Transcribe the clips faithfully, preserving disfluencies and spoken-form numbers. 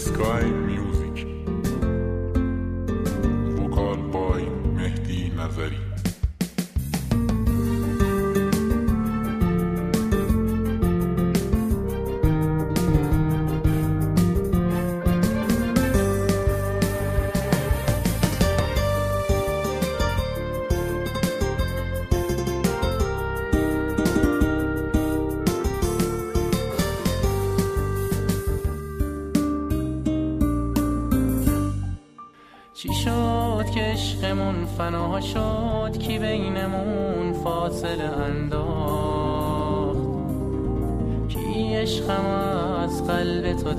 Sky Music. Vocal by مهدی نظری. چی شد که عشقمون فنا شد، کی بینمون فاصله انداخت، کی عشقم از قلب تو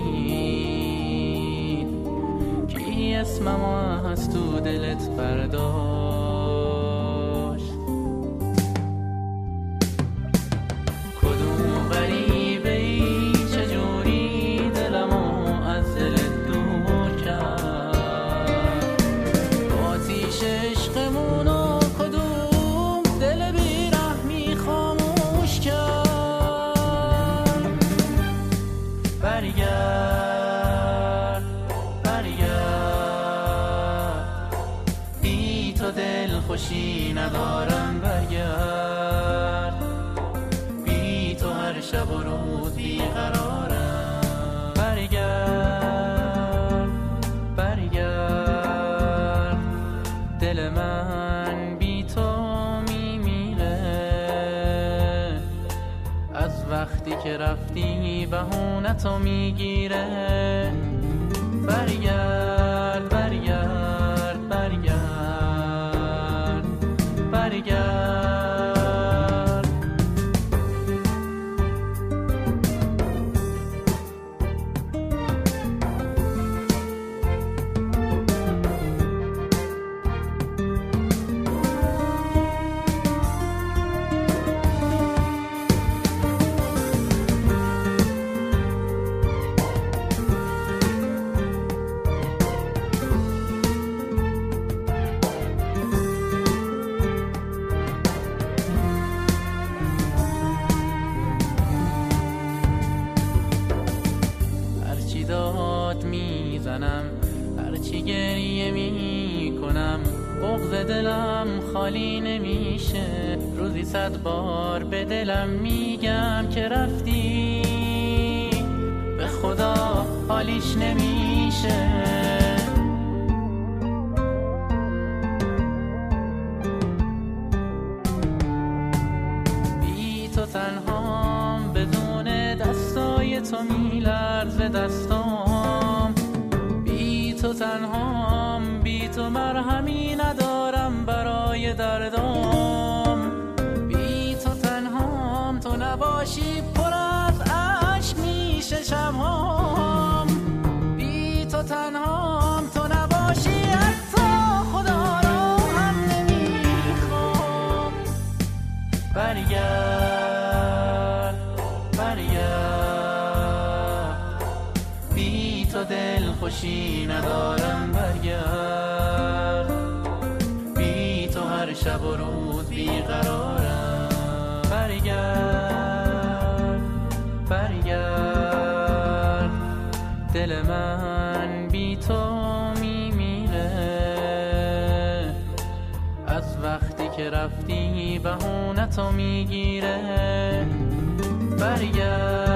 دزدید، کی اسمم از تو دلت برداشت. کدوم غریبه ای چجوری دلمو از دلت دور کرد، عشقمونو کدوم دل بی‌رحمی خاموش کرد. برگرد برگرد، بی تو دل خوشی ندارم. برگرد، بی تو هر شب و روز بیقرارم. برگرد برگرد، دل من بی تو میمیره، از وقتی که رفتی بهونتو میگیره. برگرد برگرد برگرد برگرد. داد میزنم، هرچی گریه میکنم، بغض دلم خالی نمیشه. روزی صد بار به دلم میگم که رفتی، به خدا حالیش نمیشه. بی تو تنهام، بدون دستای تو میلرزه دستام. بی تو تنهام، بی تو مرهمی ندارم برای دردام. بی تو تنهام، تو نباشی پر از عشق میشه شبهام. بی تو تنهام، تو نباشی حتی خدا را هم نمیخوام. برگرد برگرد، بی تو دل خوشی ندارم. برگرد، بی تو هر شب و روز بیقرارم. برگرد برگرد، دل من بی تو میمیره، از وقتی که رفتی بهونتو میگیره. برگرد